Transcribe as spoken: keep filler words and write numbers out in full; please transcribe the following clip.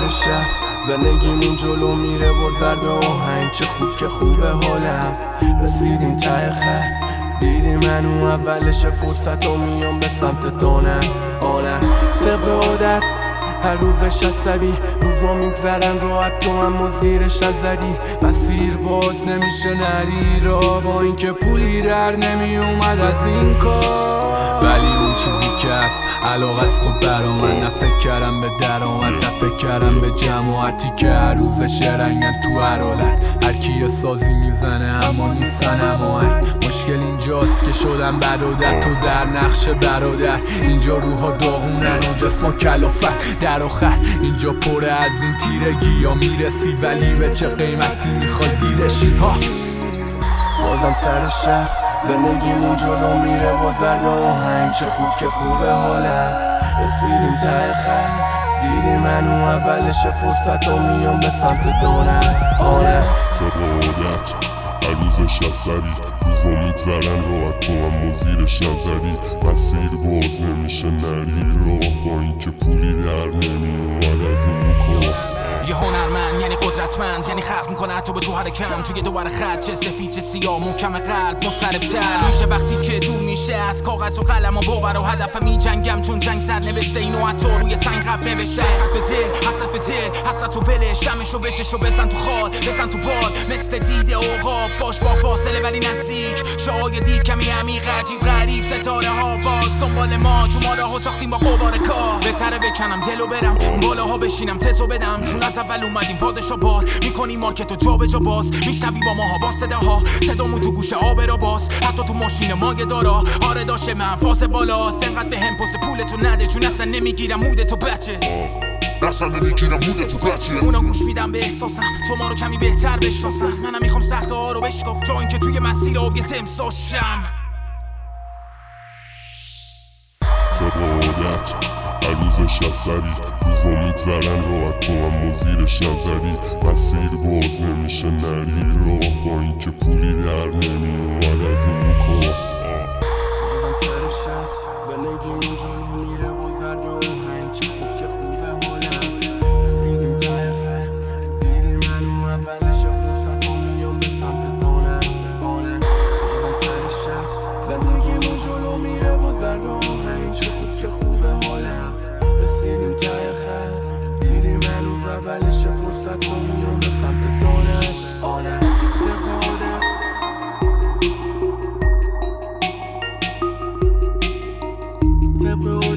شهر زندگیمون جلو میره با ضرب آهنگ. چه خوب که خوبه حالم، رسیدیم ته خط. دیدی من اون اولش فرصت و میام به سمت دانم آنم. طبق عادت هر روزش عصبی، روزا میگذرن راحت تو اما زیرش نزدی. مسیر باز نمیشه نری را، با اینکه پولی در نمی اومد از این کار. ولی اون چیزی که هست علاقه است خب برا من. نه فکر کردم به درآمد، نه فکر کردم به جماعتی که هر روزش رنگن تو هر حالت. هر کی یه سازی میزنه اما نیستن هماهنگ. مشکل اینجاست که شدم برادر، تو در نقش برادر. اینجا روحا داغونن و جسما کلافت. در آخر اینجا پره از این تیرگی، یا میرسی ولی به چه قیمتی میخوای دیرشی ها. بازم سر شهر زندگیمون جلو میره با ضرب آهنگ. چه خوب که خوبه حالم، رسیدیم ته خط. دیدی من اون اولش فرصت و میام به سمت دانم آنم. طبق عادت هر روزش عصبی، روزا میگذرن راحت تو اما زیرش نزدی. مسیر باز نمیشه نری راه، با اینکه پولی در نمیومد از این کار. یه هنرمند یعنی قدرتمند، یعنی خلق میکنه حتی به تو حرکم. توی دوباره خط چه سفید چه سیاه، محکم قلب مضطرب‌تر میشه وقتی که دور میشه از کاغذ و قلم و باور و هدف. میجنگم چون جنگ سر نوشته اینو حتی روی سنگ قبل نوشته. حسرت به دل، حسرت به دل، حسرت و ولش، دمشو بچش و بزن تو خال، بزن تو بال. مثل دیده عقاب باش با فاصله ولی نزدیک. شاید دید کمی عمیق عجیب غریب، ستاره ها باز دنبال ما. جو ما راهو ساختیم با قبار کار. بهتره بکنم دلو برم اون بالاها بشینم تزو بدم، چون از اول اومدیم پادشا بار. میکنیم مارکتو جا به جا باز، میشنوی با ماها با صداها. صدامو تو گوش آب را باز، حتی تو ماشین ماگه دارا. آره داشه من فاز بالاست، انقدر به هم پس پولتو نده، چون اصلا نمیگیرم مودتو بچه. اصلا نمیگیرم مودتو بچه. اونا گوش میدم به احساسم، تو ما رو کمی بهتر بشناسن. منم میخوام سخته ها رو بشکاف، جا اینکه توی مسیر آب یه تمساز شم. طبق عادت هر روزش عصبی، روزا میگذرن راحت تو اما زیرش نزدی. مسیر باز نمیشه نری راه، با اینکه پولی در نمیومد از این کار. بازم سر شهر زندگیمون جلو میره با ضرب آهنگ. چه خوب که خوبه حالم، رسیدیم ته خط. دیدی من اون اولش فرصت و میام به سمت دانم آنم. بازم سر شهر زندگیمون جلو میره با ضرب آهنگ. چه خوب که خوبه حالم، رسیدیم ته خط. دیدی من اون اولش فرصت و میام به سمت دانم آنم. طبق عادت